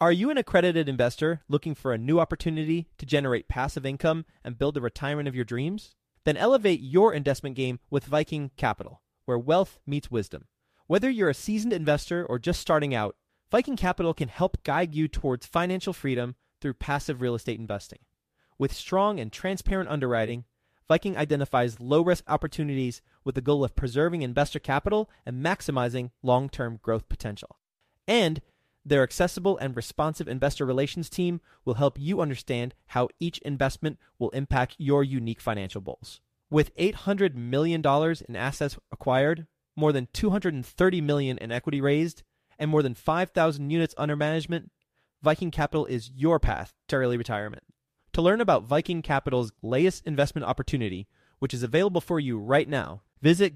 Are you an accredited investor looking for a new opportunity to generate passive income and build the retirement of your dreams? Then elevate your investment game with Viking Capital, where wealth meets wisdom. Whether you're a seasoned investor or just starting out, Viking Capital can help guide you towards financial freedom through passive real estate investing. With strong and transparent underwriting, Viking identifies low-risk opportunities with the goal of preserving investor capital and maximizing long-term growth potential. And their accessible and responsive investor relations team will help you understand how each investment will impact your unique financial goals. With $800 million in assets acquired, more than $230 million in equity raised, and more than 5,000 units under management, Viking Capital is your path to early retirement. To learn about Viking Capital's latest investment opportunity, which is available for you right now, visit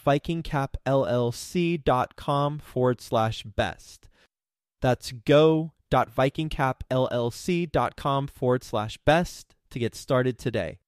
go.vikingcapllc.com/best. That's go.vikingcapllc.com/best to get started today.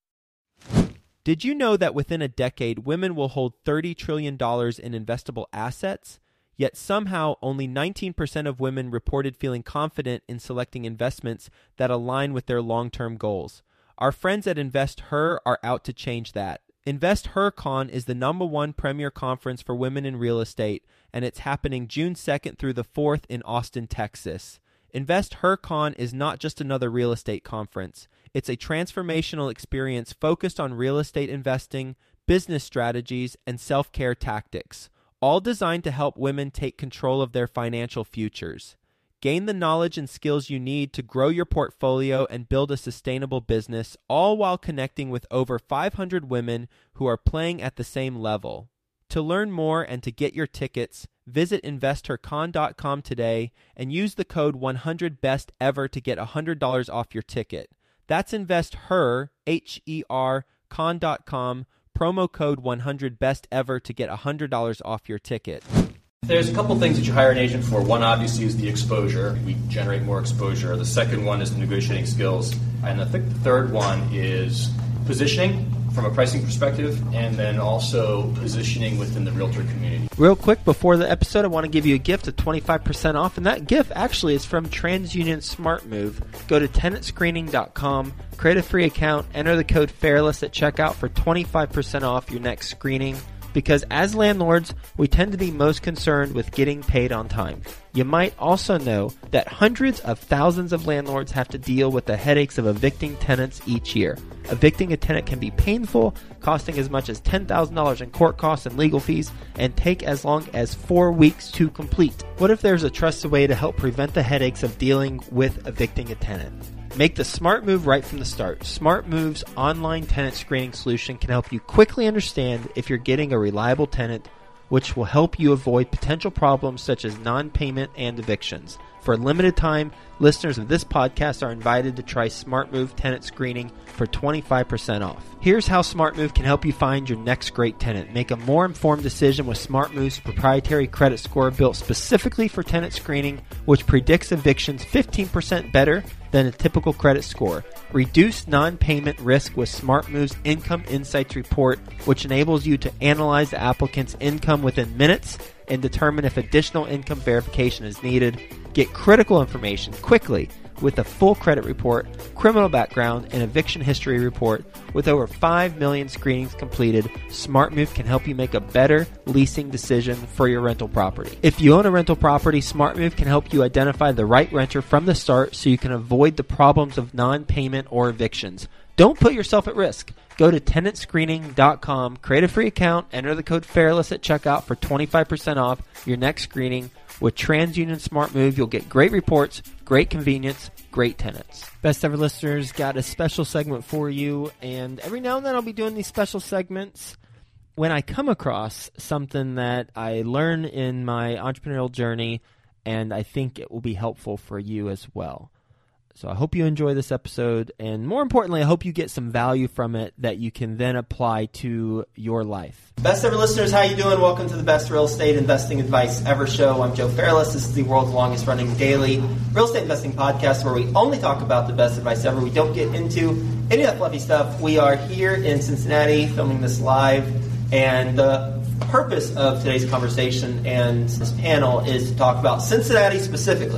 Did you know that within a decade, women will hold $30 trillion in investable assets? Yet somehow only 19% of women reported feeling confident in selecting investments that align with their long-term goals. Our friends at InvestHer are out to change that. InvestHerCon is the #1 premier conference for women in real estate, and it's happening June 2nd through the 4th in Austin, Texas. InvestHerCon is not just another real estate conference. It's a transformational experience focused on real estate investing, business strategies, and self-care tactics, all designed to help women take control of their financial futures. Gain the knowledge and skills you need to grow your portfolio and build a sustainable business, all while connecting with over 500 women who are playing at the same level. To learn more and to get your tickets, visit InvestHerCon.com today and use the code 100BESTEVER to get $100 off your ticket. That's InvestHer, H-E-R, con.com, promo code 100BESTEVER to get $100 off your ticket. There's a couple things that you hire an agent for. One, obviously, is the exposure. We generate more exposure. The second one is the negotiating skills. And I think the third one is positioning from a pricing perspective, and then also positioning within the realtor community. Real quick, before the episode, I want to give you a gift of 25% off, and that gift actually is from TransUnion SmartMove. Go to tenantscreening.com, create a free account, enter the code FAIRLESS at checkout for 25% off your next screening. Because as landlords, we tend to be most concerned with getting paid on time. You might also know that hundreds of thousands of landlords have to deal with the headaches of evicting tenants each year. Evicting a tenant can be painful, costing as much as $10,000 in court costs and legal fees, and take as long as 4 weeks to complete. What if there's a trusted way to help prevent the headaches of dealing with evicting a tenant? Make the smart move right from the start. SmartMove's online tenant screening solution can help you quickly understand if you're getting a reliable tenant, which will help you avoid potential problems such as non-payment and evictions. For a limited time, listeners of this podcast are invited to try SmartMove tenant screening for 25% off. Here's how SmartMove can help you find your next great tenant. Make a more informed decision with SmartMove's proprietary credit score built specifically for tenant screening, which predicts evictions 15% better than a typical credit score. Reduce non-payment risk with SmartMove's Income Insights report, which enables you to analyze the applicant's income within minutes and determine if additional income verification is needed. Get critical information quickly with a full credit report, criminal background, and eviction history report. With over 5 million screenings completed, SmartMove can help you make a better leasing decision for your rental property. If you own a rental property, SmartMove can help you identify the right renter from the start so you can avoid the problems of non-payment or evictions. Don't put yourself at risk. Go to tenantscreening.com, create a free account, enter the code FAIRLESS at checkout for 25% off your next screening. With TransUnion SmartMove, you'll get great reports, great convenience, great tenants. Best Ever listeners, got a special segment for you, and every now and then I'll be doing these special segments when I come across something that I learn in my entrepreneurial journey, and I think it will be helpful for you as well. So I hope you enjoy this episode, and more importantly, I hope you get some value from it that you can then apply to your life. Best Ever listeners, how you doing? Welcome to the Best Real Estate Investing Advice Ever show. I'm Joe Fairless. This is the world's longest running daily real estate investing podcast where we only talk about the best advice ever. We don't get into any of that fluffy stuff. We are here in Cincinnati filming this live, and the purpose of today's conversation and this panel is to talk about Cincinnati specifically.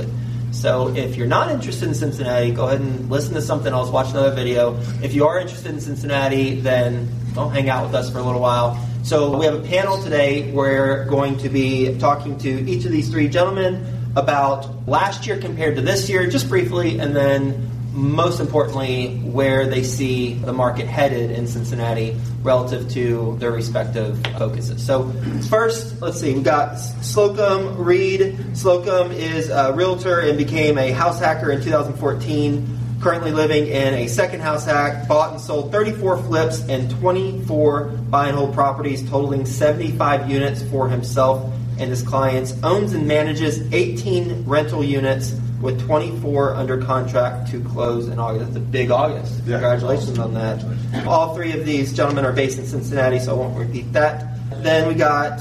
So if you're not interested in Cincinnati, go ahead and listen to something else, watch another video. If you are interested in Cincinnati, then hang out with us for a little while. So we have a panel today. We're going to be talking to each of these three gentlemen about last year compared to this year, just briefly, and then most importantly, where they see the market headed in Cincinnati relative to their respective focuses. So first, let's see, we've got Slocum Reed. Slocum is a realtor and became a house hacker in 2014, currently living in a second house hack, bought and sold 34 flips and 24 buy and hold properties totaling 75 units for himself and his clients, owns and manages 18 rental units with 24 under contract to close in August. That's a big August. Yeah. Congratulations on that. All three of these gentlemen are based in Cincinnati, so I won't repeat that. Then we got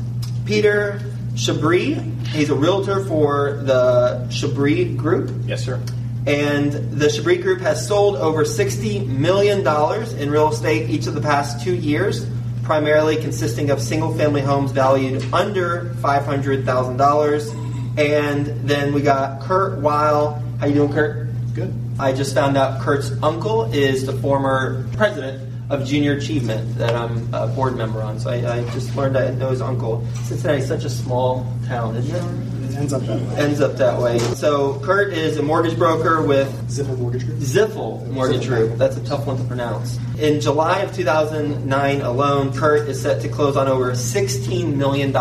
Peter Chabris. He's a realtor for the Chabris Group. Yes, sir. And the Chabris Group has sold over $60 million in real estate each of the past 2 years, primarily consisting of single-family homes valued under $500,000. And then we got Kurt Weil. How you doing, Kurt? Good. I just found out Kurt's uncle is the former president of Junior Achievement that I'm a board member on. So I just learned I know his uncle. Cincinnati's such a small town, isn't it? It ends up that way. Ends up that way. So Kurt is a mortgage broker with Ziffel Mortgage Group. Ziffel Mortgage Group. That's a tough one to pronounce. In July of 2009 alone, Kurt is set to close on over $16 million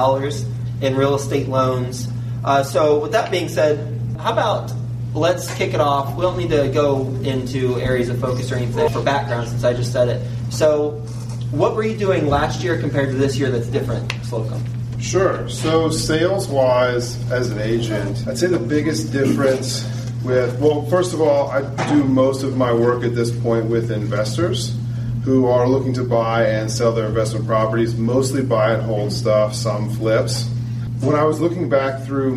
in real estate loans. So with that being said, how about let's kick it off. We don't need to go into areas of focus or anything for background since I just said it. So what were you doing last year compared to this year that's different, Slocum? Sure. So sales-wise, as an agent, I'd say the biggest difference well, first of all, I do most of my work at this point with investors who are looking to buy and sell their investment properties, mostly buy and hold stuff, some flips. When I was looking back through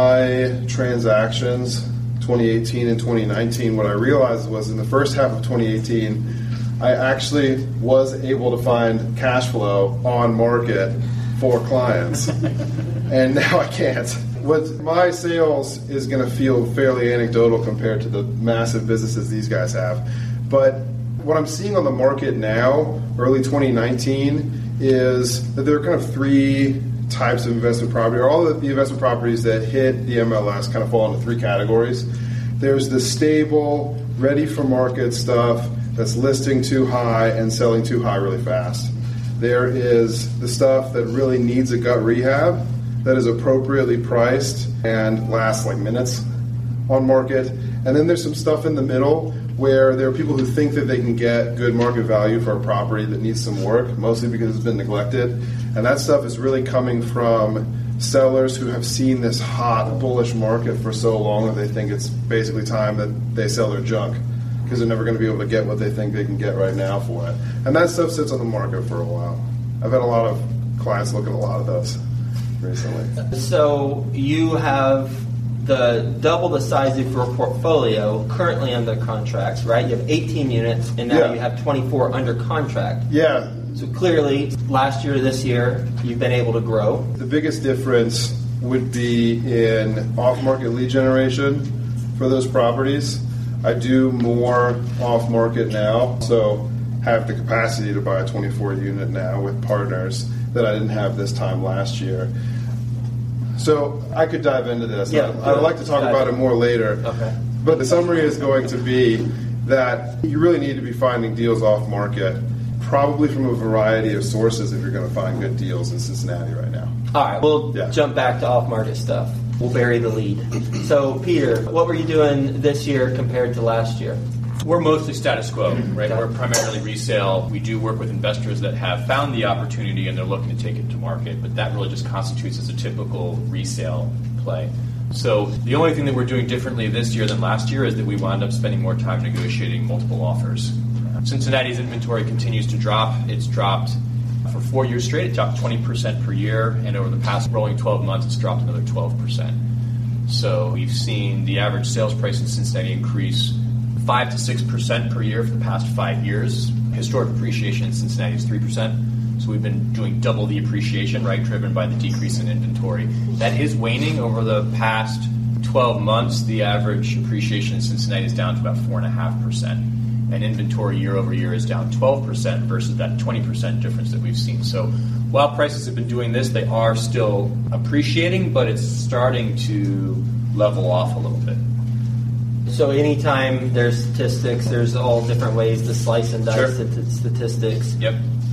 my transactions, 2018 and 2019, what I realized was in the first half of 2018, I actually was able to find cash flow on market for clients. And now I can't. What my sales is going to feel fairly anecdotal compared to the massive businesses these guys have. But what I'm seeing on the market now, early 2019, is that there are kind of three types of investment property, or all of the investment properties that hit the MLS kind of fall into three categories. There's the stable, ready for market stuff that's listing too high and selling too high really fast. There is the stuff that really needs a gut rehab, that is appropriately priced and lasts like minutes on market. And then there's some stuff in the middle where there are people who think that they can get good market value for a property that needs some work, mostly because it's been neglected. And that stuff is really coming from sellers who have seen this hot, bullish market for so long that they think it's basically time that they sell their junk because they're never going to be able to get what they think they can get right now for it. And that stuff sits on the market for a while. I've had a lot of clients look at a lot of those recently. So you have double the size of your portfolio currently under contracts, right? You have 18 units, and now you have 24 under contract. Yeah. So clearly, last year to this year, you've been able to grow. The biggest difference would be in off-market lead generation for those properties. I do more off-market now, so have the capacity to buy a 24 unit now with partners that I didn't have this time last year. So I could dive into this. Yeah, I'd like to talk about it more later. Okay. But the summary is going to be that you really need to be finding deals off market, probably from a variety of sources if you're going to find good deals in Cincinnati right now. All right, we'll jump back to off-market stuff. We'll bury the lead. So, Peter, what were you doing this year compared to last year? We're mostly status quo, right? We're primarily resale. We do work with investors that have found the opportunity and they're looking to take it to market, but that really just constitutes as a typical resale play. So the only thing that we're doing differently this year than last year is that we wound up spending more time negotiating multiple offers. Cincinnati's inventory continues to drop. It's dropped for 4 years straight. It dropped 20% per year, and over the past rolling 12 months, it's dropped another 12%. So we've seen the average sales price in Cincinnati increase 5 to 6% per year for the past 5 years. Historic appreciation in Cincinnati is 3%. So we've been doing double the appreciation, right, driven by the decrease in inventory. That is waning over the past 12 months, the average appreciation in Cincinnati is down to about 4.5%. And inventory year over year is down 12% versus that 20% difference that we've seen. So while prices have been doing this, they are still appreciating, but it's starting to level off a little bit. So anytime there's statistics, there's all different ways to slice and dice statistics. Yep.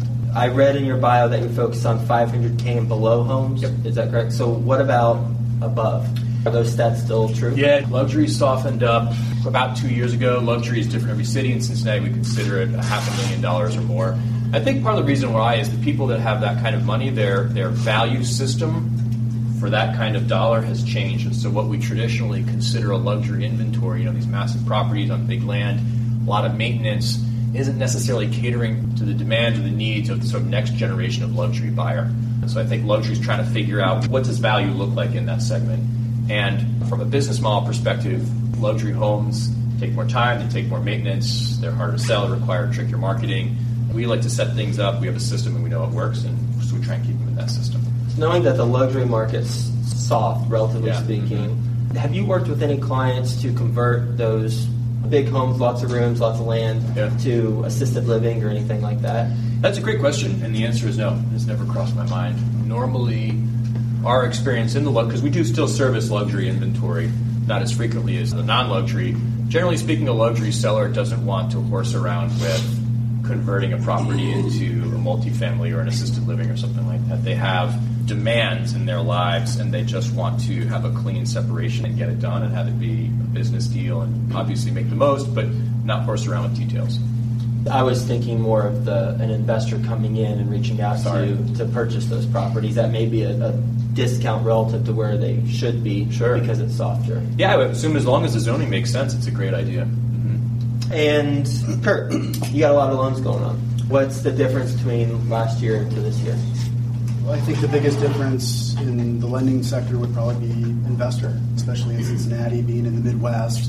I read in your bio that you focus on 500K and below homes. Yep. Is that correct? So what about above? Are those stats still true? Yeah, luxury softened up about 2 years ago. Luxury is different every city. In Cincinnati, we consider it $500,000 or more. I think part of the reason why is the people that have that kind of money, their value system for that kind of dollar has changed. And so what we traditionally consider a luxury inventory, these massive properties on big land, a lot of maintenance, isn't necessarily catering to the demands or the needs of the sort of next generation of luxury buyer. And so I think luxury is trying to figure out what does value look like in that segment. And from a business model perspective, luxury homes take more time, they take more maintenance, they're harder to sell, require trickier marketing. We like to set things up, we have a system and we know it works, and so we try and keep them in that system. Knowing that the luxury market's soft, relatively speaking, have you worked with any clients to convert those big homes, lots of rooms, lots of land, to assisted living or anything like that? That's a great question, and the answer is no. It's never crossed my mind. Normally, our experience in the because we do still service luxury inventory, not as frequently as the non-luxury. Generally speaking, a luxury seller doesn't want to horse around with converting a property into a multifamily or an assisted living or something like that. They have demands in their lives, and they just want to have a clean separation and get it done and have it be a business deal and obviously make the most, but not horse around with details. I was thinking more of an investor coming in and reaching out to purchase those properties. That may be a discount relative to where they should be because it's softer. Yeah, I would assume as long as the zoning makes sense, it's a great idea. Mm-hmm. And Kurt, you got a lot of loans going on. What's the difference between last year to this year? Well, I think the biggest difference in the lending sector would probably be investor, especially in Cincinnati, being in the Midwest.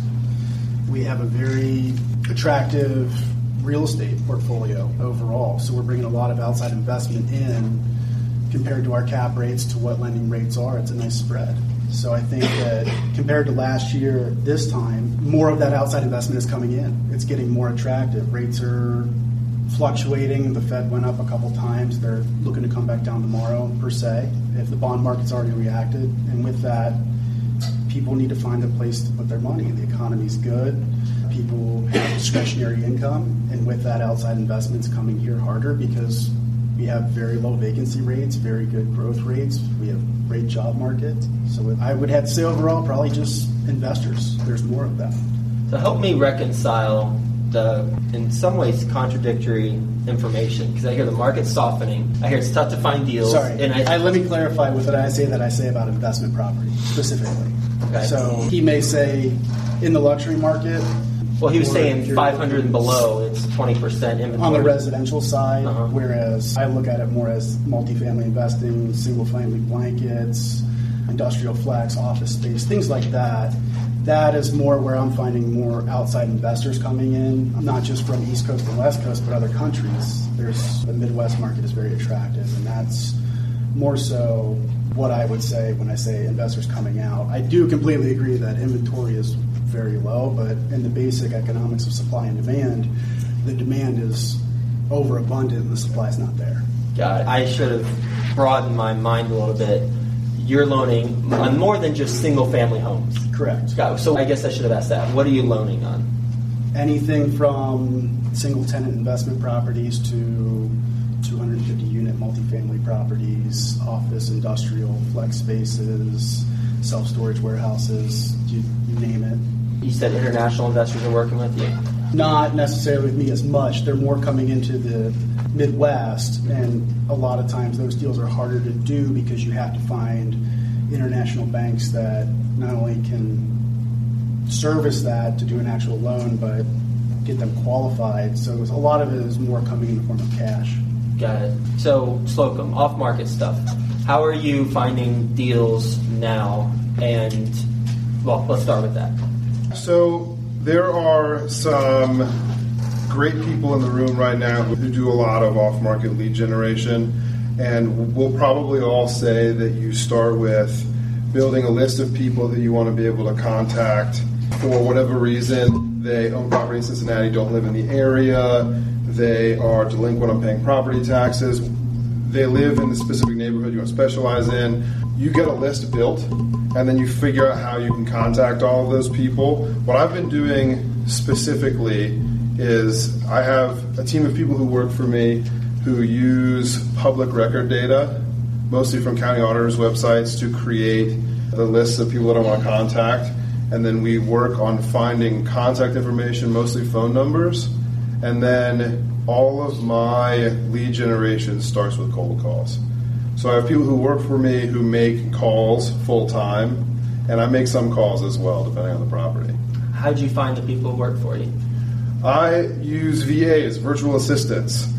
We have a very attractive real estate portfolio overall, so we're bringing a lot of outside investment in compared to our cap rates to what lending rates are. It's a nice spread. So I think that compared to last year, this time, more of that outside investment is coming in. It's getting more attractive. Rates are fluctuating. The Fed went up a couple times. They're looking to come back down tomorrow, per se, if the bond market's already reacted. And with that, people need to find a place to put their money. The economy's good. People have discretionary income. And with that, outside investment's coming here harder because we have very low vacancy rates, very good growth rates. We have great job market. So I would have to say overall, probably just investors. There's more of that. So help me reconcile the, in some ways, contradictory information, because I hear the market's softening. I hear it's tough to find deals. Sorry, and let me clarify with what I say about investment property specifically. Okay. So he may say in the luxury market. Well, he was saying 500 and below, it's 20% inventory. On the residential side, Uh-huh. whereas I look at it more as multifamily investing, single-family blankets, industrial flex, office space, things like that. That is more where I'm finding more outside investors coming in, not just from East Coast and West Coast, but other countries. The Midwest market is very attractive, and that's more so what I would say when I say investors coming out. I do completely agree that inventory is very low, but in the basic economics of supply and demand, the demand is overabundant and the supply is not there. Got it. I should have broadened my mind a little bit. You're loaning on more than just single-family homes. Correct. Got it. So I guess I should have asked that. What are you loaning on? Anything from single-tenant investment properties to 250-unit multifamily properties, office, industrial, flex spaces, self-storage warehouses, you name it. You said international investors are working with you? Not necessarily with me as much. They're more coming into the Midwest, and a lot of times those deals are harder to do because you have to find international banks that not only can service that to do an actual loan, but get them qualified. So a lot of it is more coming in the form of cash. Got it. So, Slocum, off-market stuff. How are you finding deals now? And, well, let's start with that. So there are some great people in the room right now who do a lot of off-market lead generation, and we'll probably all say that you start with building a list of people that you want to be able to contact for whatever reason. They own property in Cincinnati, don't live in the area, they are delinquent on paying property taxes, they live in the specific neighborhood you want to specialize in. You get a list built, and then you figure out how you can contact all of those people. What I've been doing specifically is I have a team of people who work for me who use public record data, mostly from county auditors' websites, to create the lists of people that I want to contact. And then we work on finding contact information, mostly phone numbers. And then all of my lead generation starts with cold calls. So I have people who work for me who make calls full time, and I make some calls as well, depending on the property. How did you find the people who work for you? I use VAs, virtual assistants.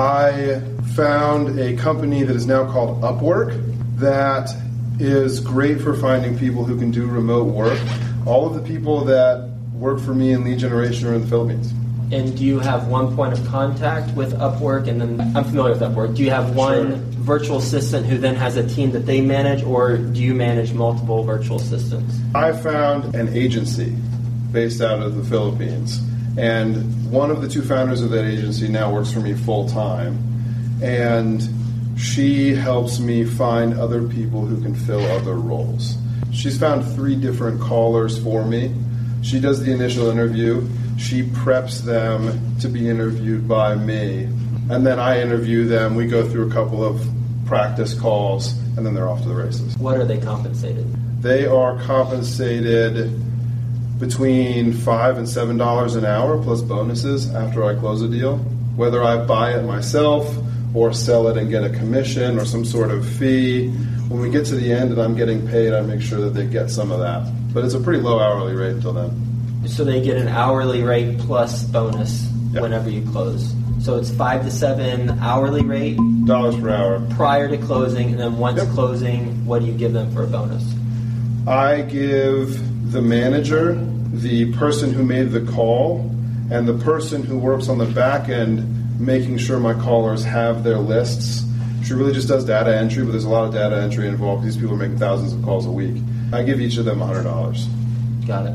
I found a company that is now called Upwork that is great for finding people who can do remote work. All of the people that work for me in lead generation are in the Philippines. And do you have one point of contact with Upwork? And then I'm familiar with Upwork. Do you have one virtual assistant who then has a team that they manage, or do you manage multiple virtual assistants? I found an agency based out of the Philippines. And one of the two founders of that agency now works for me full time. And she helps me find other people who can fill other roles. She's found 3 different callers for me. She does the initial interview. She preps them to be interviewed by me. And then I interview them. We go through a couple of practice calls, and then they're off to the races. What are they compensated? They are compensated between $5 and $7 an hour plus bonuses after I close a deal. Whether I buy it myself or sell it and get a commission or some sort of fee, when we get to the end and I'm getting paid, I make sure that they get some of that. But it's a pretty low hourly rate until then. So they get an hourly rate plus bonus whenever you close. So it's 5 to 7 hourly rate dollars per hour prior to closing, and then once closing, what do you give them for a bonus? I give the manager, the person who made the call, and the person who works on the back end making sure my callers have their lists. She really just does data entry, but there's a lot of data entry involved. These people are making thousands of calls a week. I give each of them $100. Got it.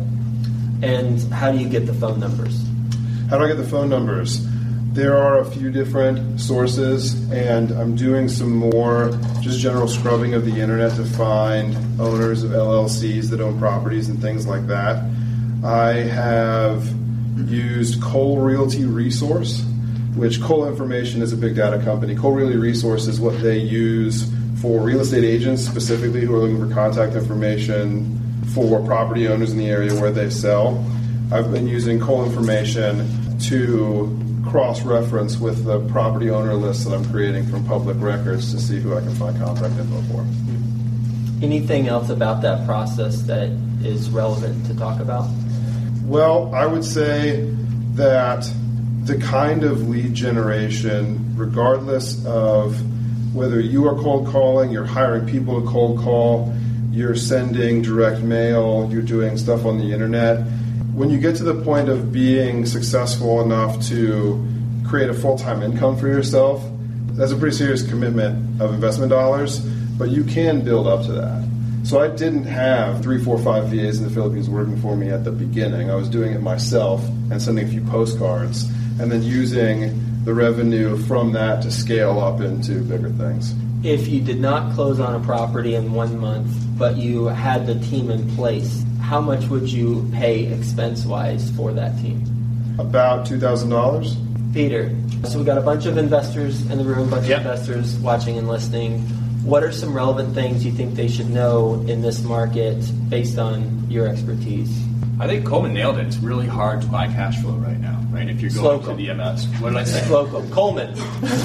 And how do you get the phone numbers? How do I get the phone numbers? There are a few different sources, and I'm doing some more just general scrubbing of the internet to find owners of LLCs that own properties and things like that. I have used Cole Realty Resource, which Cole Information is a big data company. Cole Realty Resource is what they use for real estate agents specifically who are looking for contact information for property owners in the area where they sell. I've been using Cole Information to cross-reference with the property owner list that I'm creating from public records to see who I can find contact info for. Anything else about that process that is relevant to talk about? Well, I would say that the kind of lead generation, regardless of whether you are cold calling, you're hiring people to cold call, you're sending direct mail, you're doing stuff on the internet, when you get to the point of being successful enough to create a full-time income for yourself, that's a pretty serious commitment of investment dollars, but you can build up to that. So I didn't have 3, 4, 5 VAs in the Philippines working for me at the beginning. I was doing it myself and sending a few postcards and then using the revenue from that to scale up into bigger things. If you did not close on a property in 1 month, but you had the team in place, how much would you pay expense-wise for that team? About $2,000. Peter, so we got a bunch of investors in the room, a bunch of investors watching and listening. What are some relevant things you think they should know in this market based on your expertise? I think Coleman nailed it. It's really hard to buy cash flow right now, right? If you're going to the MS. What did I say? Slocum. Coleman.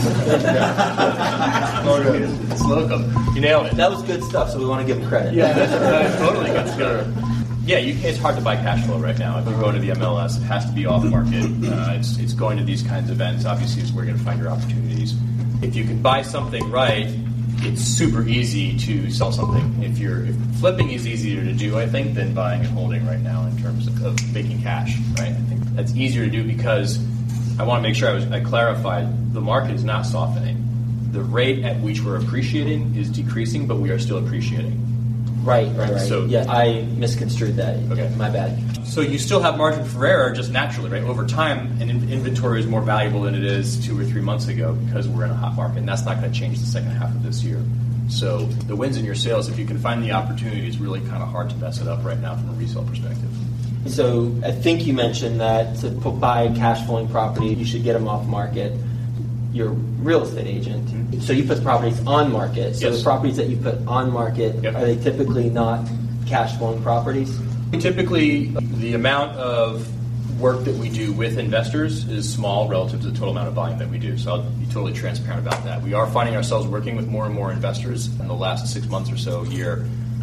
Slocum. You nailed it. That was good stuff, so we want to give him credit. Yeah, that's totally good stuff. Yeah, it's hard to buy cash flow right now. If you're going to the MLS, it has to be off market. It's going to these kinds of events. Obviously, is where you're going to find your opportunities. If you can buy something right, it's super easy to sell something. If flipping is easier to do, I think, than buying and holding right now in terms of making cash, right? I think that's easier to do because I want to make sure I clarified the market is not softening. The rate at which we're appreciating is decreasing, but we are still appreciating. Right. So- Yeah, I misconstrued that. Okay. My bad. So you still have margin for error just naturally, right? Over time, an inventory is more valuable than it is 2 or 3 months ago because we're in a hot market, and that's not going to change the second half of this year. So the wins in your sales, if you can find the opportunity, it's really kind of hard to mess it up right now from a resale perspective. So I think you mentioned that to buy cash flowing property, you should get them off market. You're a real estate agent. Mm-hmm. So you put properties on market. So Yes. the properties that you put on market, Yep. are they typically not cash flowing properties? Typically, the amount of work that we do with investors is small relative to the total amount of volume that we do. So I'll be totally transparent about that. We are finding ourselves working with more and more investors in the last 6 months or so, year.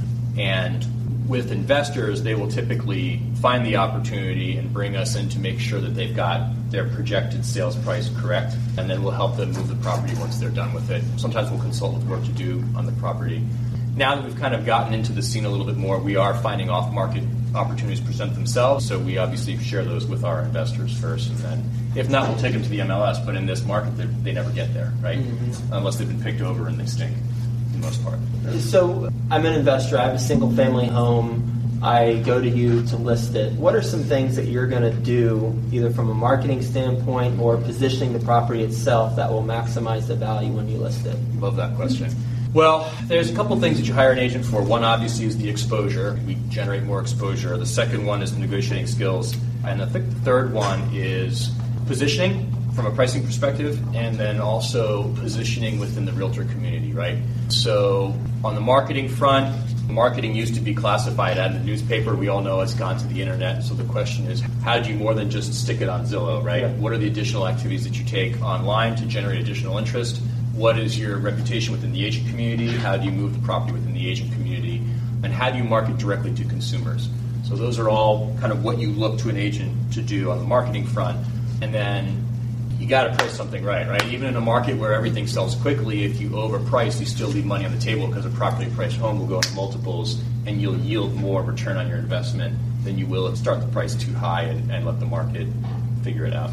And with investors, they will typically find the opportunity and bring us in to make sure that they've got their projected sales price correct, and then we'll help them move the property once they're done with it. Sometimes we'll consult with work to do on the property. Now that we've kind of gotten into the scene a little bit more, we are finding off-market opportunities present themselves, so we obviously share those with our investors first, and then if not, we'll take them to the MLS, but in this market, they never get there, right? Unless they've been picked over and they stink, for the most part. So I'm an investor. I have a single family home. I go to you to list it. What are some things that you're going to do, either from a marketing standpoint or positioning the property itself, that will maximize the value when you list it? Love that question. Well, there's a couple things that you hire an agent for. One, obviously, is the exposure. We generate more exposure. The second one is the negotiating skills. And I think the third one is positioning from a pricing perspective, and then also positioning within the realtor community, right? So on the marketing front, marketing used to be classified ad in the newspaper. We all know it's gone to the internet. So the question is, how do you more than just stick it on Zillow, right? Yeah. What are the additional activities that you take online to generate additional interest? What is your reputation within the agent community? How do you move the property within the agent community? And how do you market directly to consumers? So those are all kind of what you look to an agent to do on the marketing front. And then you got to price something right? Even in a market where everything sells quickly, if you overprice, you still leave money on the table because a properly priced home will go into multiples and you'll yield more return on your investment than you will if start the price too high and let the market figure it out.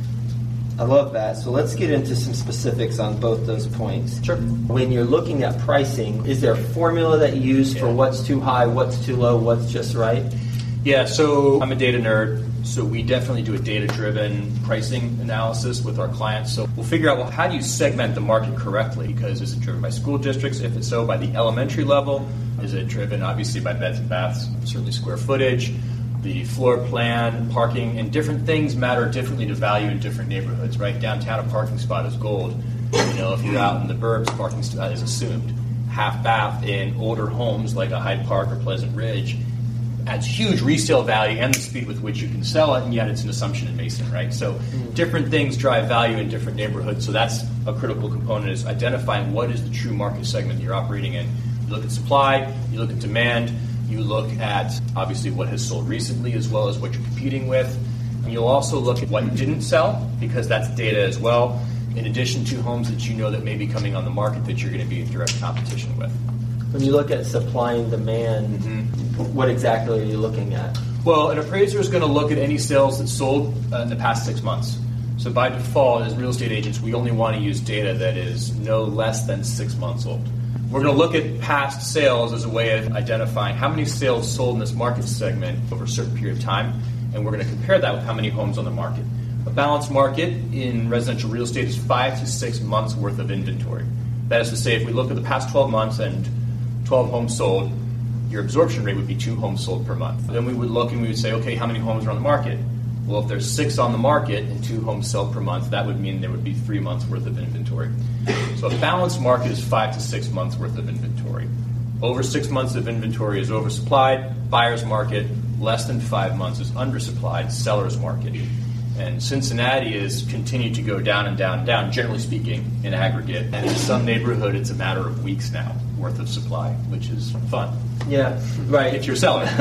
I love that. So let's get into some specifics on both those points. Sure. When you're looking at pricing, is there a formula that you use for what's too high, what's too low, what's just right? Yeah, so I'm a data nerd, so we definitely do a data-driven pricing analysis with our clients. So we'll figure out, well, how do you segment the market correctly? Because is it driven by school districts? If it's so, by the elementary level? Is it driven, obviously, by beds and baths, certainly square footage? The floor plan, parking, and different things matter differently to value in different neighborhoods, right? Downtown, a parking spot is gold. If you're out in the burbs, parking spot is assumed. Half bath in older homes like a Hyde Park or Pleasant Ridge adds huge resale value and the speed with which you can sell it, and yet it's an assumption in Mason, right? So different things drive value in different neighborhoods, so that's a critical component, is identifying what is the true market segment you're operating in. You look at supply, you look at demand, you look at, obviously, what has sold recently as well as what you're competing with. And you'll also look at what didn't sell, because that's data as well, in addition to homes that you know that may be coming on the market that you're going to be in direct competition with. When you look at supply and demand, what exactly are you looking at? Well, an appraiser is going to look at any sales that sold in the past 6 months. So by default, as real estate agents, we only want to use data that is no less than 6 months old. We're going to look at past sales as a way of identifying how many sales sold in this market segment over a certain period of time, and we're going to compare that with how many homes on the market. A balanced market in residential real estate is 5 to 6 months worth of inventory. That is to say, if we look at the past 12 months and 12 homes sold, your absorption rate would be 2 homes sold per month. Then we would look and we would say, okay, how many homes are on the market? Well, if there's 6 on the market and 2 homes sold per month, that would mean there would be 3 months worth of inventory. So a balanced market is 5 to 6 months worth of inventory. Over 6 months of inventory is oversupplied. Buyer's market, less than 5 months is undersupplied. Seller's market. And Cincinnati has continued to go down and down and down, generally speaking, in aggregate. And in some neighborhood, it's a matter of weeks now worth of supply, which is fun. Yeah, right. If you're a seller.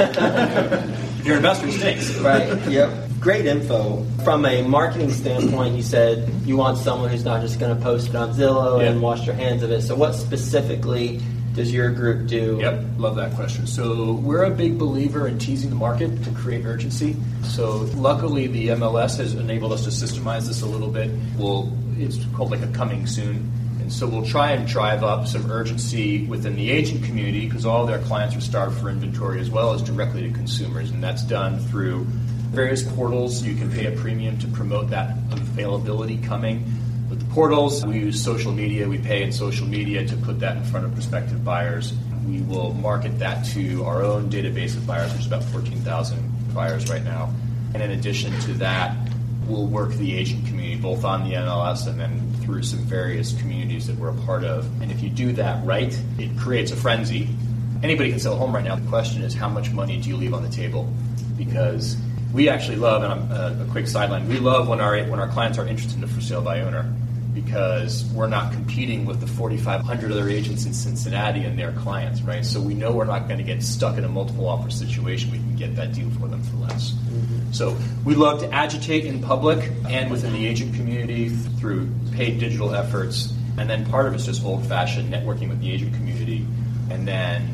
If you're an investor, it stinks. Right, yep. Great info. From a marketing standpoint, you said you want someone who's not just going to post it on Zillow and wash their hands of it. So what specifically does your group do? Yep, love that question. So we're a big believer in teasing the market to create urgency. So luckily the MLS has enabled us to systemize this a little bit. It's called like a coming soon And so we'll try and drive up some urgency within the agent community because all their clients are starved for inventory as well as directly to consumers. And that's done through various portals. You can pay a premium to promote that availability coming. With the portals, we use social media. We pay in social media to put that in front of prospective buyers. We will market that to our own database of buyers, which is about 14,000 buyers right now. And in addition to that, we'll work the agent community, both on the NLS and then through some various communities that we're a part of. And if you do that right, it creates a frenzy. Anybody can sell a home right now. The question is, how much money do you leave on the table? Because we actually love, and a quick sideline, we love when our clients are interested in a for sale by owner, because we're not competing with the 4,500 other agents in Cincinnati and their clients, right? So we know we're not going to get stuck in a multiple offer situation. We can get that deal for them for less. Mm-hmm. So we love to agitate in public and within the agent community through paid digital efforts. And then part of it's just old-fashioned networking with the agent community. And then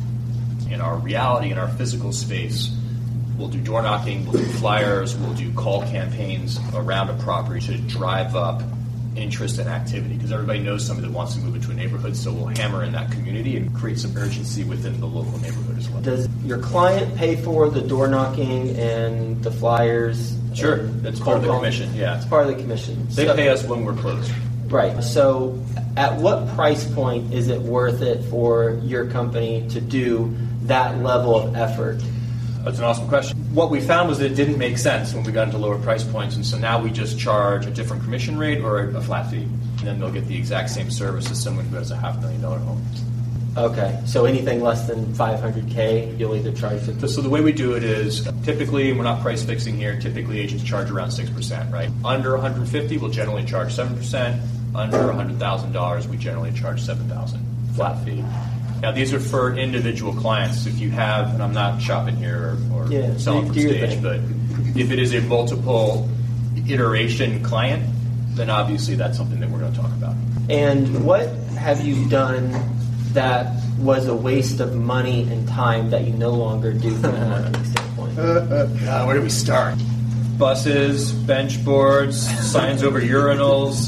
in our reality, in our physical space, we'll do door knocking, we'll do flyers, we'll do call campaigns around a property to drive up interest and activity, because everybody knows somebody that wants to move into a neighborhood, so we'll hammer in that community and create some urgency within the local neighborhood as well. Does your client pay for the door knocking and the flyers? Sure, that's part of the commission, yeah. It's part of the commission. They pay us when we're closed. Right, so at what price point is it worth it for your company to do that level of effort? That's an awesome question. What we found was that it didn't make sense when we got into lower price points, and so now we just charge a different commission rate or a flat fee, and then they'll get the exact same service as someone who has a $500,000 home. Okay, so anything less than $500K, you'll either charge $50. So the way we do it is, typically, we're not price fixing here, typically agents charge around 6%, right? Under $150,000, we'll generally charge 7%. Under $100,000, we generally charge $7,000 flat fee. Now, these are for individual clients. If you have, and I'm not shopping here or selling from stage, but if it is a multiple iteration client, then obviously that's something that we're going to talk about. And what have you done that was a waste of money and time that you no longer do from a marketing standpoint? Where do we start? Buses, bench boards, signs over urinals.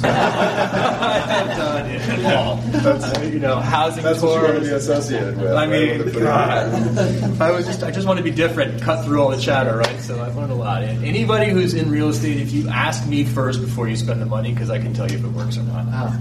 I've done it all. Housing that's tours. What you want to be associated with. I mean, God. I just want to be different, cut through all the chatter, right? So I've learned a lot. And anybody who's in real estate, if you ask me first before you spend the money, because I can tell you if it works or not. Oh,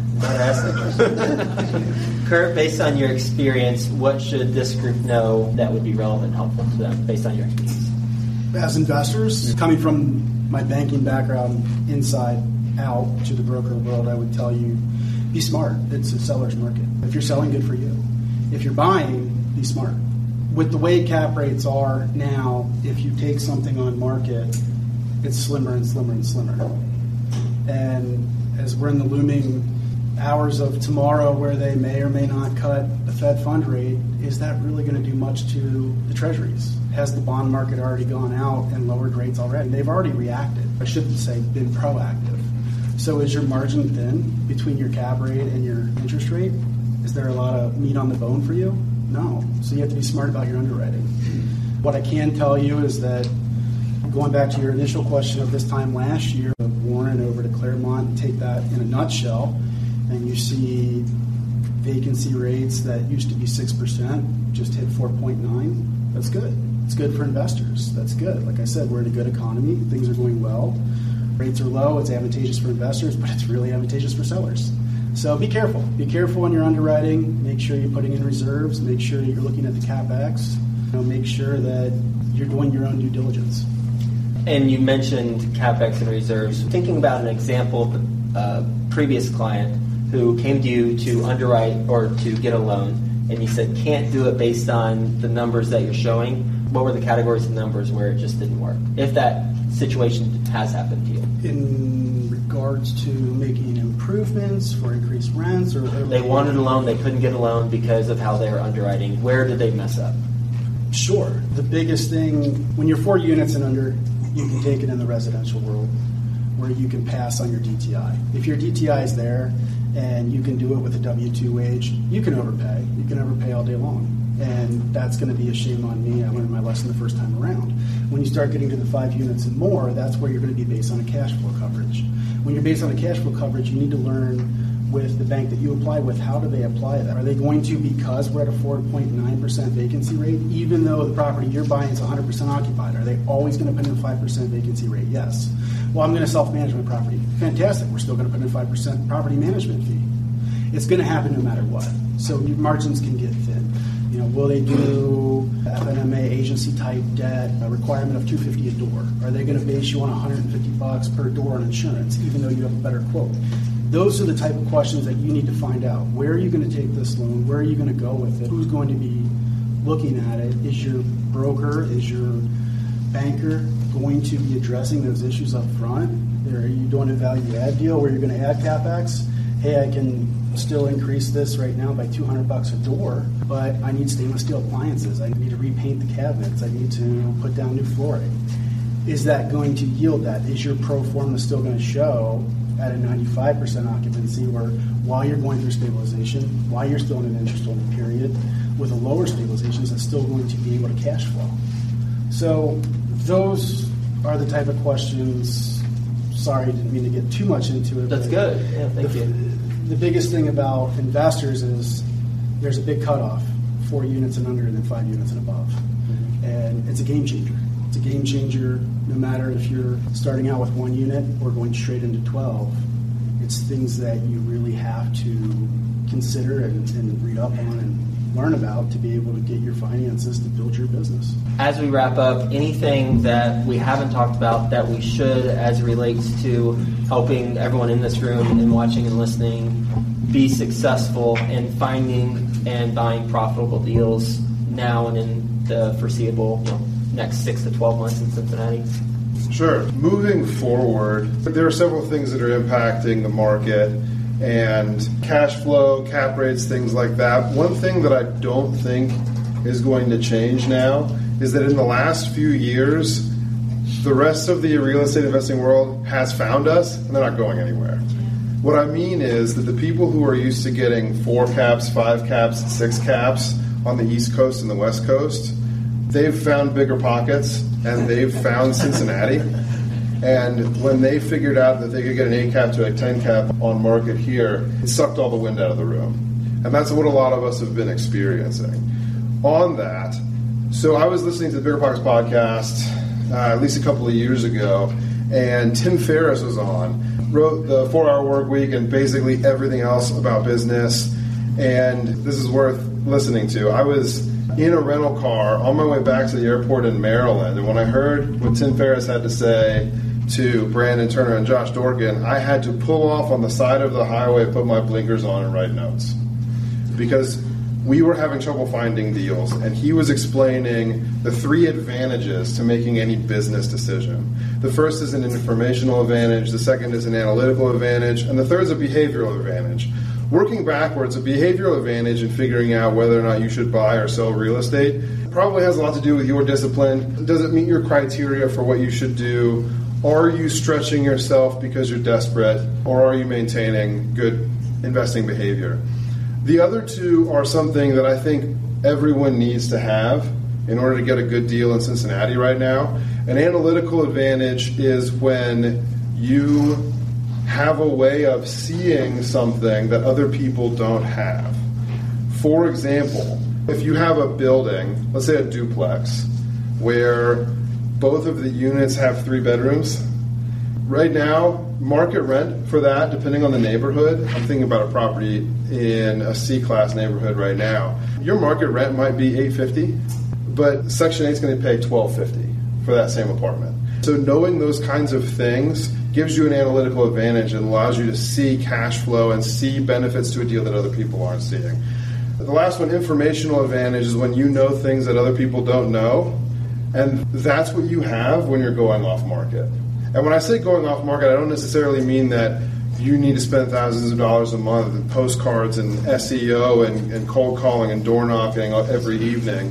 fantastic. Kurt, based on your experience, what should this group know that would be relevant and helpful to them based on your experience? As investors, coming from my banking background inside out to the broker world, I would tell you, be smart. It's a seller's market. If you're selling, good for you. If you're buying, be smart. With the way cap rates are now, if you take something on market, it's slimmer and slimmer and slimmer. And as we're in the looming hours of tomorrow where they may or may not cut the Fed fund rate, is that really going to do much to the treasuries? Has the bond market already gone out and lowered rates already? They've already reacted. I shouldn't say been proactive. So is your margin thin between your cap rate and your interest rate? Is there a lot of meat on the bone for you? No. So you have to be smart about your underwriting. What I can tell you is that going back to your initial question of this time last year, Warren over to Claremont, and take that in a nutshell, and you see vacancy rates that used to be 6% just hit 4.9. That's good. It's good for investors. That's good. Like I said, we're in a good economy. Things are going well. Rates are low. It's advantageous for investors, but it's really advantageous for sellers. So be careful. Be careful when you're underwriting. Make sure you're putting in reserves. Make sure you're looking at the CapEx. Make sure that you're doing your own due diligence. And you mentioned CapEx and reserves. Thinking about an example of a previous client who came to you to underwrite or to get a loan, and you said can't do it based on the numbers that you're showing. What were the categories of numbers where it just didn't work? If that situation has happened to you. In regards to making improvements for increased rents? Or they wanted a loan, they couldn't get a loan because of how they were underwriting. Where did they mess up? Sure. The biggest thing, when you're 4 units and under, you can take it in the residential world where you can pass on your DTI. If your DTI is there and you can do it with a W-2 wage, you can overpay. You can overpay all day long. And that's going to be a shame on me. I learned my lesson the first time around. When you start getting to the 5 units and more, that's where you're going to be based on a cash flow coverage. When you're based on a cash flow coverage, you need to learn with the bank that you apply with, how do they apply that? Are they going to, because we're at a 4.9% vacancy rate, even though the property you're buying is 100% occupied, are they always going to put in a 5% vacancy rate? Yes. Well, I'm going to self-manage my property. Fantastic. We're still going to put in a 5% property management fee. It's going to happen no matter what. So your margins can get thin. You know, will they do FNMA agency type debt, a requirement of $250 a door? Are they going to base you on $150 per door on insurance, even though you have a better quote? Those are the type of questions that you need to find out. Where are you going to take this loan? Where are you going to go with it? Who's going to be looking at it? Is your broker, is your banker going to be addressing those issues up front? Are you doing a value add deal where you're going to add CapEx? Hey, I can still increase this right now by $200 a door, but I need stainless steel appliances. I need to repaint the cabinets. I need to put down new flooring. Is that going to yield that? Is your pro forma still going to show at a 95% occupancy where while you're going through stabilization, while you're still in an interest-only period, with a lower stabilization, is it still going to be able to cash flow? So those are the type of questions. Sorry, didn't mean to get too much into it. That's good. Yeah, thank you. The biggest thing about investors is there's a big cutoff, 4 units and under, and then 5 units and above. Mm-hmm. And it's a game changer. It's a game changer no matter if you're starting out with 1 unit or going straight into 12. It's things that you really have to consider and read up on and learn about to be able to get your finances to build your business. As we wrap up, anything that we haven't talked about that we should, as it relates to helping everyone in this room and watching and listening be successful in finding and buying profitable deals now and in the foreseeable next 6 to 12 months in Cincinnati? Sure. Moving forward, there are several things that are impacting the market and cash flow, cap rates, things like that. One thing that I don't think is going to change now is that in the last few years, the rest of the real estate investing world has found us, and they're not going anywhere. What I mean is that the people who are used to getting 4 caps, 5 caps, 6 caps on the East Coast and the West Coast, they've found bigger pockets, and they've found Cincinnati. And when they figured out that they could get an 8 cap to a 10 cap on market here, it sucked all the wind out of the room. And that's what a lot of us have been experiencing. On that, so I was listening to the Bigger Pockets podcast at least a couple of years ago, and Tim Ferriss was on, wrote the 4-Hour Work Week and basically everything else about business. And this is worth listening to. I was in a rental car on my way back to the airport in Maryland, and when I heard what Tim Ferriss had to say to Brandon Turner and Josh Dorkin, I had to pull off on the side of the highway, put my blinkers on, and write notes. Because we were having trouble finding deals, and he was explaining the 3 advantages to making any business decision. The first is an informational advantage, the second is an analytical advantage, and the third is a behavioral advantage. Working backwards, a behavioral advantage in figuring out whether or not you should buy or sell real estate probably has a lot to do with your discipline. Does it meet your criteria for what you should do? Are you stretching yourself because you're desperate, or are you maintaining good investing behavior? The other 2 are something that I think everyone needs to have in order to get a good deal in Cincinnati right now. An analytical advantage is when you have a way of seeing something that other people don't have. For example, if you have a building, let's say a duplex, where both of the units have 3 bedrooms, right now, market rent for that, depending on the neighborhood, I'm thinking about a property in a C-class neighborhood right now, your market rent might be $850, but Section 8 is going to pay $1250 for that same apartment. So knowing those kinds of things gives you an analytical advantage and allows you to see cash flow and see benefits to a deal that other people aren't seeing. The last one, informational advantage, is when you know things that other people don't know, and that's what you have when you're going off market. And when I say going off market, I don't necessarily mean that you need to spend thousands of dollars a month in postcards and SEO and cold calling and door knocking every evening.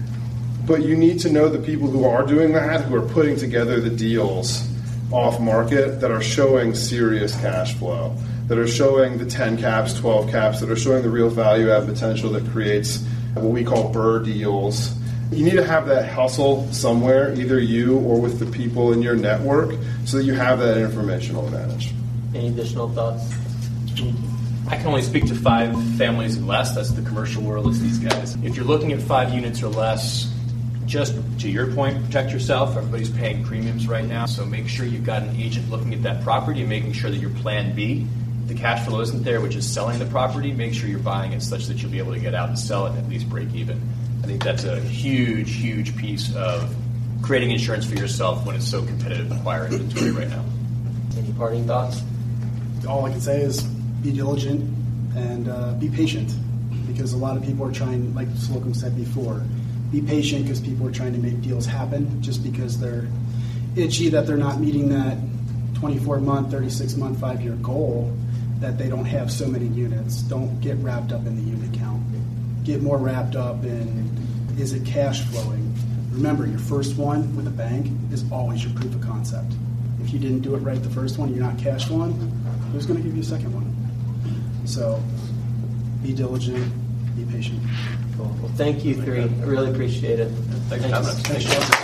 But you need to know the people who are doing that, who are putting together the deals off market that are showing serious cash flow, that are showing the 10 caps, 12 caps, that are showing the real value add potential that creates what we call BRRRR deals. You need to have that hustle somewhere, either you or with the people in your network, so that you have that informational advantage. Any additional thoughts? I can only speak to 5 families and less. That's the commercial world. It's these guys. If you're looking at 5 units or less, just to your point, protect yourself. Everybody's paying premiums right now, so make sure you've got an agent looking at that property and making sure that your plan B, if the cash flow isn't there, which is selling the property, make sure you're buying it such that you'll be able to get out and sell it and at least break even. I think that's a huge, huge piece of creating insurance for yourself when it's so competitive to acquire inventory right now. Any parting thoughts? All I can say is be diligent and be patient, because a lot of people are trying, like Slocum said before, be patient because people are trying to make deals happen just because they're itchy that they're not meeting that 24-month, 36-month, 5-year goal, that they don't have so many units. Don't get wrapped up in the unit count. Get more wrapped up in, is it cash flowing? Remember, your first one with a bank is always your proof of concept. If you didn't do it right the first one, you're not cash flowing, who's going to give you a second one? So be diligent, be patient. Cool. Well, thank you three. I really appreciate it. Thanks for having us. Thanks,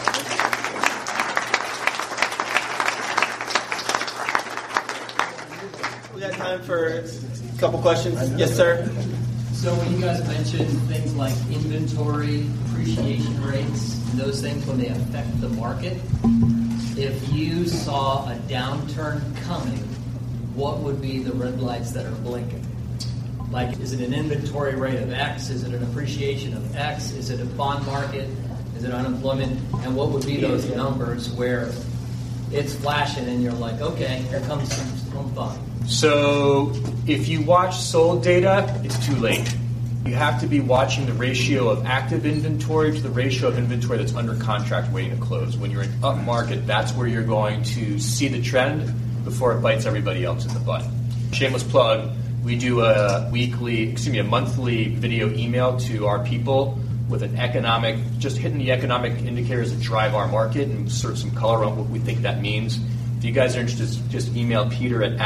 We got time for a couple questions. Yes, sir. So when you guys mentioned things like inventory, appreciation rates, and those things when they affect the market, if you saw a downturn coming, what would be the red lights that are blinking? Like, is it an inventory rate of X? Is it an appreciation of X? Is it a bond market? Is it unemployment? And what would be those numbers where it's flashing and you're like, okay, here comes some fun? So if you watch sold data, it's too late. You have to be watching the ratio of active inventory to the ratio of inventory that's under contract waiting to close. When you're in up market, that's where you're going to see the trend before it bites everybody else in the butt. Shameless plug, we do a monthly video email to our people with an economic, just hitting the economic indicators that drive our market and sort of some color on what we think that means. If you guys are interested, just email Peter at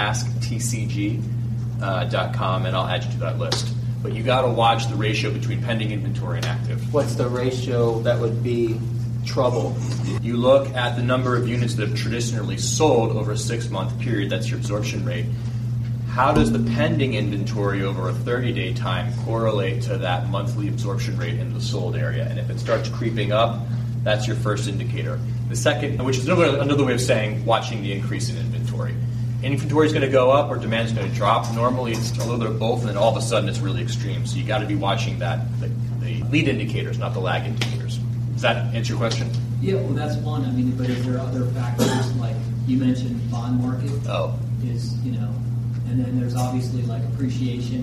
asktcg.com and I'll add you to that list. But you got to watch the ratio between pending inventory and active. What's the ratio that would be trouble? You look at the number of units that have traditionally sold over a 6-month period, that's your absorption rate. How does the pending inventory over a 30-day time correlate to that monthly absorption rate in the sold area? And if it starts creeping up, that's your first indicator. The second, which is another way of saying watching the increase in inventory. Inventory is going to go up or demand is going to drop. Normally it's a little bit of both, and then all of a sudden it's really extreme. So you got to be watching that, the lead indicators, not the lag indicators. Does that answer your question? Yeah, well, that's one. I mean, but is there other factors like you mentioned bond market? Oh. And then there's obviously like appreciation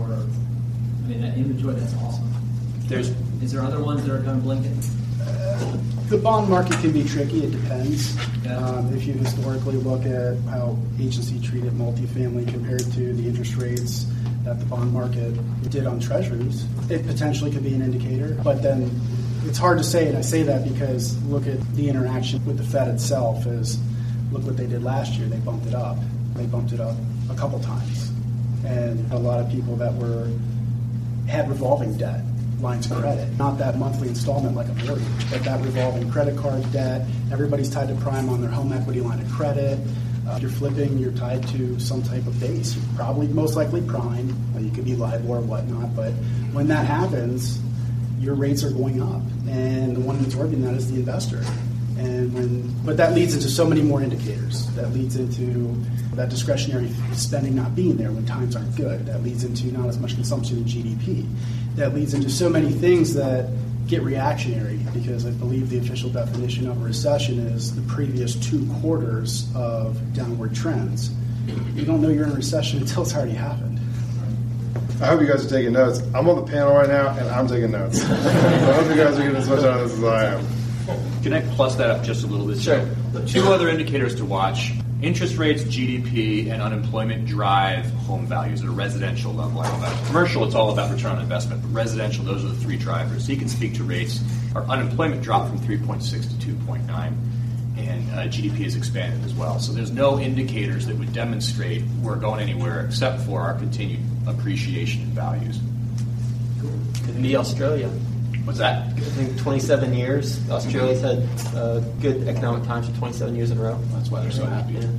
that inventory, that's awesome. Is there other ones that are kind of blinking? The bond market can be tricky. It depends. Yeah. If you historically look at how agency treated multifamily compared to the interest rates that the bond market did on treasuries, it potentially could be an indicator. But then it's hard to say, and I say that because look at the interaction with the Fed itself. Look what they did last year. They bumped it up. They bumped it up a couple times. And a lot of people that had revolving debt, lines of credit, not that monthly installment like a mortgage, but that revolving credit card debt. Everybody's tied to prime on their home equity line of credit. If you're flipping, you're tied to some type of base. You're probably most likely prime. You could be LIBOR or whatnot, but when that happens, your rates are going up, and the one absorbing that is the investor. But that leads into so many more indicators. That leads into that discretionary spending not being there when times aren't good. That leads into not as much consumption in GDP. That leads into so many things that get reactionary, because I believe the official definition of a recession is the previous 2 quarters of downward trends. You don't know you're in a recession until it's already happened. I hope you guys are taking notes. I'm on the panel right now, and I'm taking notes. So I hope you guys are getting as much out of this as I am. Can I plus that up just a little bit? Sure. So, 2 other indicators to watch. Interest rates, GDP, and unemployment drive home values at a residential level. Commercial, it's all about return on investment. But residential, those are the 3 drivers. So you can speak to rates. Our unemployment dropped from 3.6 to 2.9, and GDP has expanded as well. So there's no indicators that would demonstrate we're going anywhere except for our continued appreciation in values. In Australia. What's that? I think 27 years. Australia's had good economic times for 27 years in a row. That's why they're so happy. Yeah.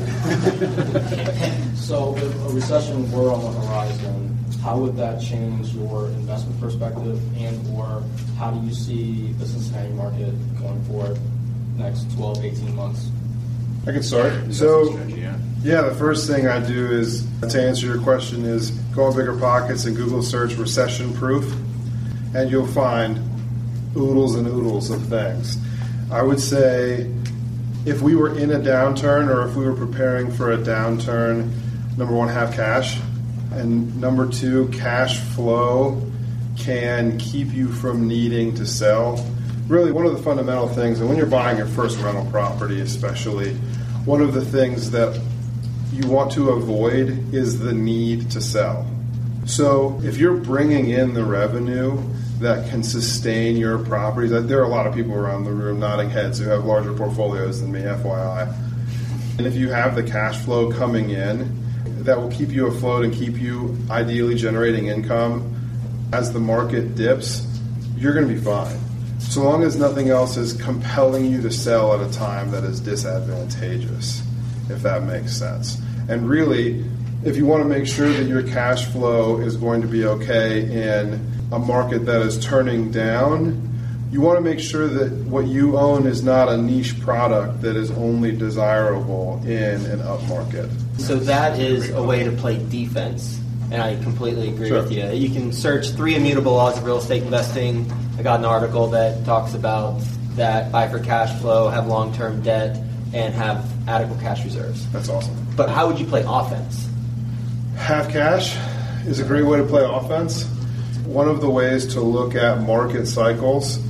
So if a recession were on the horizon, how would that change your investment perspective, and or how do you see the Cincinnati market going forward next 12, 18 months? I can start. So, yeah, the first thing I do is, to answer your question, is go on BiggerPockets and Google search recession proof, and you'll find oodles and oodles of things. I would say if we were in a downturn, or if we were preparing for a downturn, number one, have cash. And number two, cash flow can keep you from needing to sell. Really, one of the fundamental things, and when you're buying your first rental property especially, one of the things that you want to avoid is the need to sell. So if you're bringing in the revenue that can sustain your properties, there are a lot of people around the room nodding heads who have larger portfolios than me, FYI. And if you have the cash flow coming in, that will keep you afloat and keep you ideally generating income as the market dips, you're going to be fine. So long as nothing else is compelling you to sell at a time that is disadvantageous, if that makes sense. And really, if you want to make sure that your cash flow is going to be okay in a market that is turning down, you want to make sure that what you own is not a niche product that is only desirable in an up market. So that is a way to play defense, and I completely agree with you. You can search 3 immutable laws of real estate investing. I got an article that talks about that: buy for cash flow, have long-term debt, and have adequate cash reserves. That's awesome. But how would you play offense? Have cash is a great way to play offense. One of the ways to look at market cycles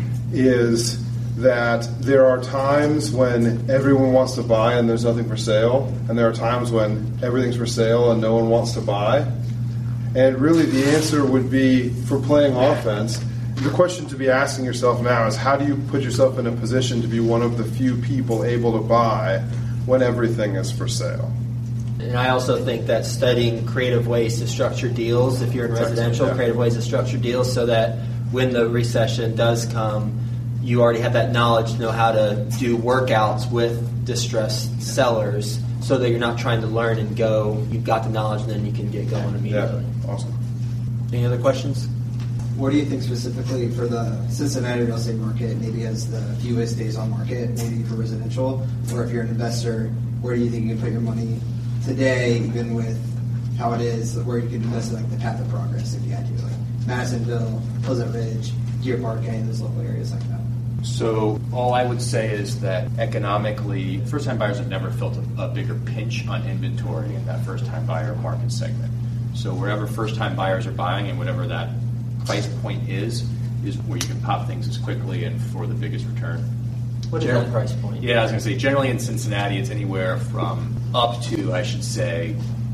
is that there are times when everyone wants to buy and there's nothing for sale, and there are times when everything's for sale and no one wants to buy. And really the answer would be, for playing offense, the question to be asking yourself now is, how do you put yourself in a position to be one of the few people able to buy when everything is for sale? And I also think that studying creative ways to structure deals, if you're in residential, creative ways to structure deals so that when the recession does come, you already have that knowledge to know how to do workouts with distressed sellers so that you're not trying to learn and go. You've got the knowledge and then you can get going immediately. Yeah, awesome. Any other questions? What do you think specifically for the Cincinnati real estate market, maybe has the fewest days on market, maybe for residential? Or if you're an investor, where do you think you can put your money today, even with how it is, where you can invest in like the path of progress if you had to, like Madisonville, Pleasant Ridge, Deer Park, any of those local areas like that? So all I would say is that economically, first-time buyers have never felt a bigger pinch on inventory in that first-time buyer market segment. So wherever first-time buyers are buying and whatever that price point is where you can pop things as quickly and for the biggest return. What is that price point? Yeah, I was going to say, generally in Cincinnati, it's anywhere from up to, I should say,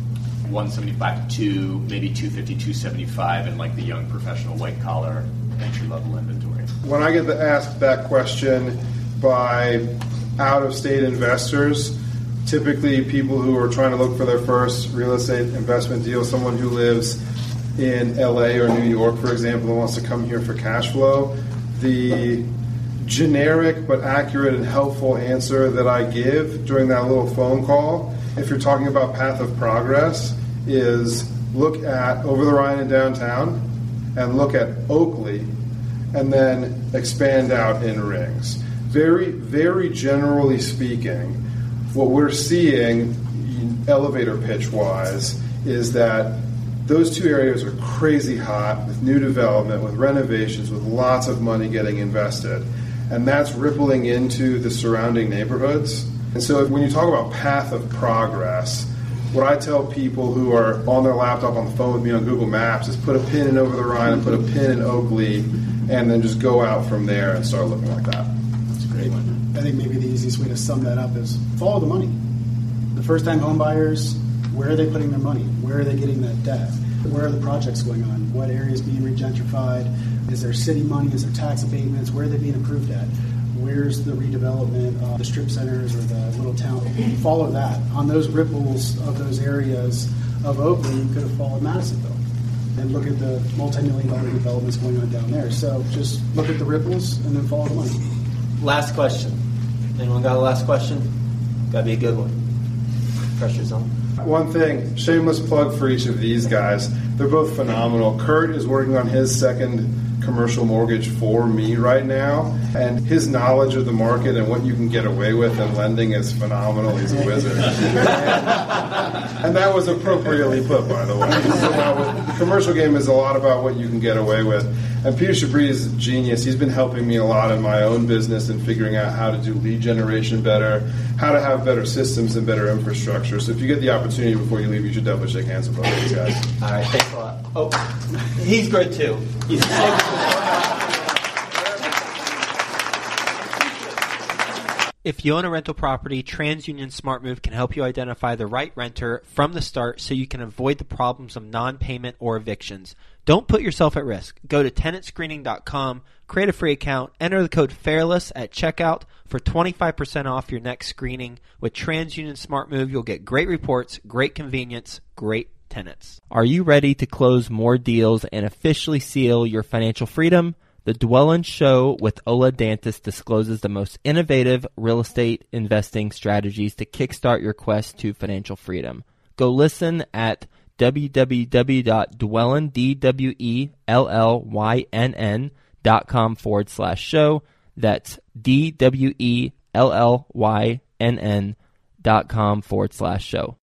175 to 2, maybe 250, 275 in like the young professional white-collar entry-level inventory. When I get asked that question by out-of-state investors, typically people who are trying to look for their first real estate investment deal, someone who lives in LA or New York, for example, and wants to come here for cash flow, the generic but accurate and helpful answer that I give during that little phone call, if you're talking about path of progress, is look at Over the Rhine in downtown and look at Oakley and then expand out in rings. Very, very generally speaking, what we're seeing elevator pitch-wise is that those two areas are crazy hot with new development, with renovations, with lots of money getting invested. And that's rippling into the surrounding neighborhoods. And so when you talk about path of progress, what I tell people who are on their laptop on the phone with me on Google Maps is put a pin in Over the Rhine and put a pin in Oakley and then just go out from there and start looking like that. That's a great one. I think maybe the easiest way to sum that up is follow the money. The first-time home buyers, where are they putting their money? Where are they getting that debt? Where are the projects going on? What area is being regentrified? Is there city money? Is there tax abatements? Where are they being approved at? Where's the redevelopment of the strip centers or the little town? Follow that. On those ripples of those areas of Oakley, you could have followed Madisonville. and look at the multi-million-dollar developments going on down there. So just look at the ripples and then follow the money. Last question. Anyone got a last question? Gotta be a good one. Pressure's on. One thing, shameless plug for each of these guys. They're both phenomenal. Kurt is working on his second commercial mortgage for me right now, and his knowledge of the market and what you can get away with in lending is phenomenal. He's a wizard. And that was appropriately put, by the way. The commercial game is a lot about what you can get away with. And Peter Chabris is a genius. He's been helping me a lot in my own business and figuring out how to do lead generation better, how to have better systems and better infrastructure. So if you get the opportunity before you leave, you should definitely shake hands with both of these guys. All right, thanks a lot. Oh, he's good too. He's If you own a rental property, TransUnion SmartMove can help you identify the right renter from the start so you can avoid the problems of non-payment or evictions. Don't put yourself at risk. Go to tenantscreening.com, create a free account, enter the code FAIRLESS at checkout for 25% off your next screening. With TransUnion SmartMove, you'll get great reports, great convenience, great tenants. Are you ready to close more deals and officially seal your financial freedom? The Dwellin Show with Ola Dantis discloses the most innovative real estate investing strategies to kickstart your quest to financial freedom. Go listen at www.dwellyn.com/show. That's DWELLYNN.com/show.